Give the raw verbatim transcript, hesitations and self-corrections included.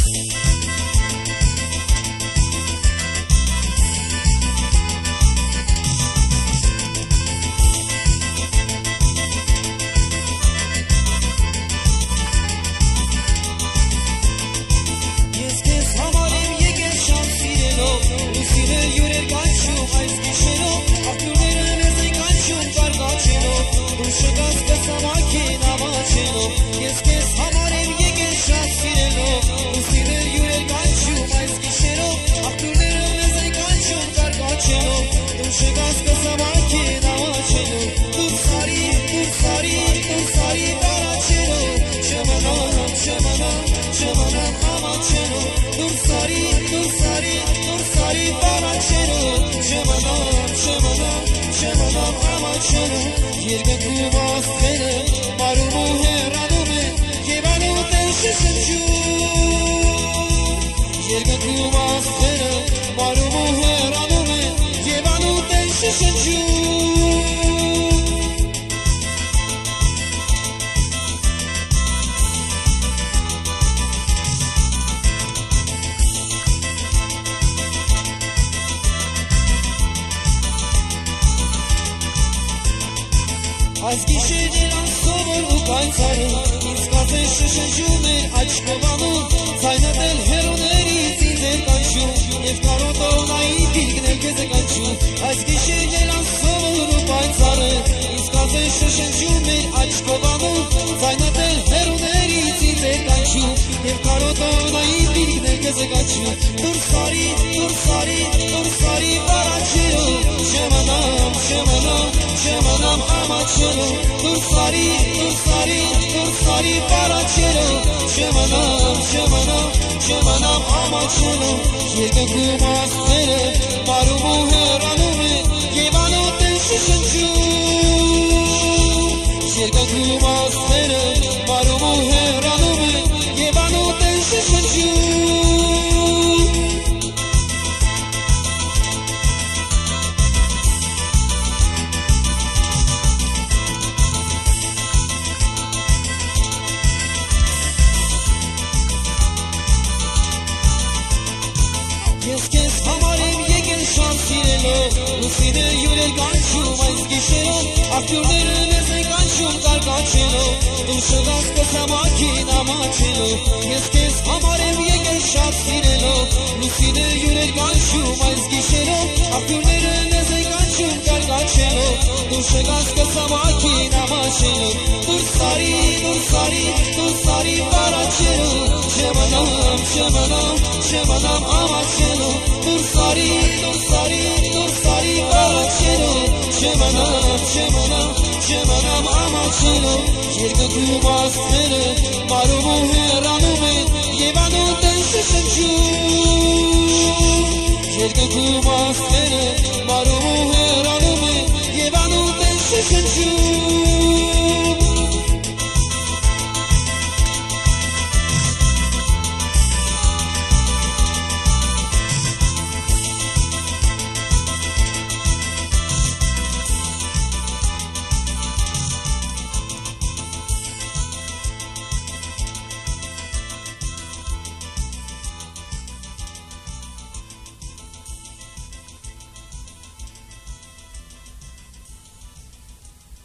Այս գիշերն անսովոր ու կանցարում ինձ կասեն շշնջում էր աչքովանում ձայնատել հերոներից ինձ են կանչում և կարոտոնայի դիրգն էլ քեզ է կանչում Այս գիշերն անսովոր ու կանցարում ինձ կասեն շշնջում էր աչքովանում ձայնատել հերոներից ինձ են կանչում և կարոտոնայի դիրգն էլ քեզ է կանչում Դուրս արի, դուրս արի, դուրս արի վարաչերով Չեմանամ, չեմանամ, չեմանամ ամաչերով Դուրս արի, դուրս արի, դուրս արի վարաչերով Չեմանամ, չեմանամ, չեմանամ ամաչերով Երկնքում աստղերը մարում ու հեռանում են և անոտ են շշնջում Երկնքում աստղերը մարում ու հեռանում են և անոտ են շշնջում Ես քեզ համար եմ եկել շատ սիրելով Լուսինը յուրեր կանչում այս գիշերով Աղբյուրները մեզ են կանչում կարկաչելով Դու շգաս կսամաքին ամաչելով Ես քեզ համար եմ եկել շատ սիրելով Լուսինը յուրեր կանչում այս գիշերով Աղբյուրները մեզ են կանչում կարկաչելով Դու շգաս կսամաքին ամաչելով Դուրս արի, դուրս արի, դուրս արի վարաչելով Չեմանամ, չեմանամ, չեմանամ ամաչելով Դուրս արի, դուրս արի, դուրս արի վարաչելով Չեմանամ, չեմանամ, չեմանամ ամաչելով Երկնքում աստղերը մարում ու հեռանում են և անոտ են շշնջում Երկնքում աստղերը